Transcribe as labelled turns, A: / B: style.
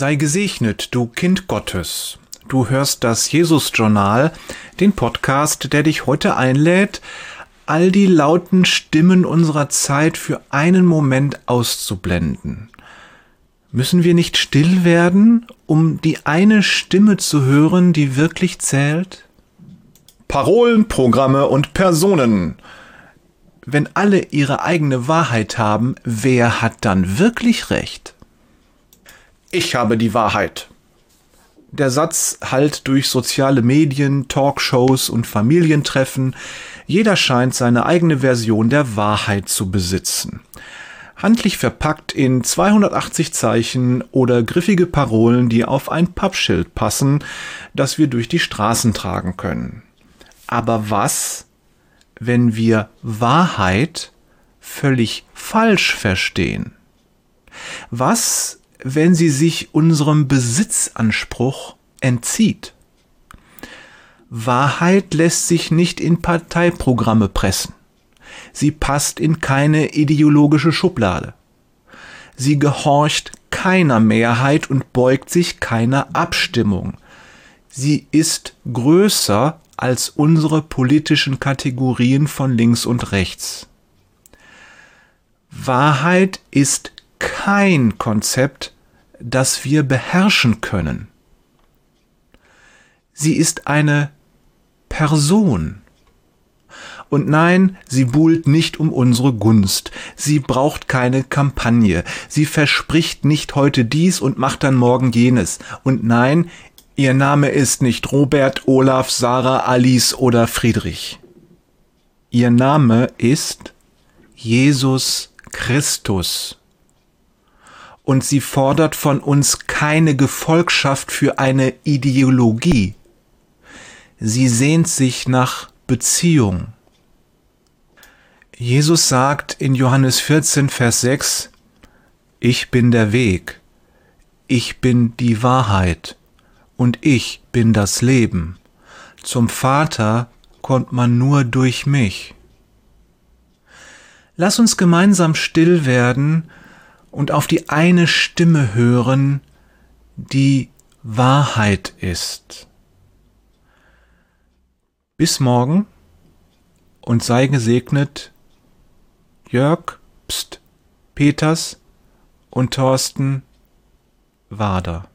A: Sei gesegnet, du Kind Gottes. Du hörst das Jesus-Journal, den Podcast, der dich heute einlädt, all die lauten Stimmen unserer Zeit für einen Moment auszublenden. Müssen wir nicht still werden, um die eine Stimme zu hören, die wirklich zählt?
B: Parolen, Programme und Personen.
A: Wenn alle ihre eigene Wahrheit haben, wer hat dann wirklich recht?
B: Ich habe die Wahrheit.
A: Der Satz hallt durch soziale Medien, Talkshows und Familientreffen. Jeder scheint seine eigene Version der Wahrheit zu besitzen. Handlich verpackt in 280 Zeichen oder griffige Parolen, die auf ein Pappschild passen, das wir durch die Straßen tragen können. Aber was, wenn wir Wahrheit völlig falsch verstehen? Was, wenn sie sich unserem Besitzanspruch entzieht? Wahrheit lässt sich nicht in Parteiprogramme pressen. Sie passt in keine ideologische Schublade. Sie gehorcht keiner Mehrheit und beugt sich keiner Abstimmung. Sie ist größer als unsere politischen Kategorien von links und rechts. Wahrheit ist kein Konzept, das wir beherrschen können. Sie ist eine Person. Und nein, sie buhlt nicht um unsere Gunst. Sie braucht keine Kampagne. Sie verspricht nicht heute dies und macht dann morgen jenes. Und nein, ihr Name ist nicht Robert, Olaf, Sarah, Alice oder Friedrich. Ihr Name ist Jesus Christus. Und sie fordert von uns keine Gefolgschaft für eine Ideologie. Sie sehnt sich nach Beziehung. Jesus sagt in Johannes 14, Vers 6, Ich bin der Weg, ich bin die Wahrheit und ich bin das Leben. Zum Vater kommt man nur durch mich. Lass uns gemeinsam still werden und auf die eine Stimme hören, die Wahrheit ist. Bis morgen und sei gesegnet, Jörg Peters und Thorsten Wader.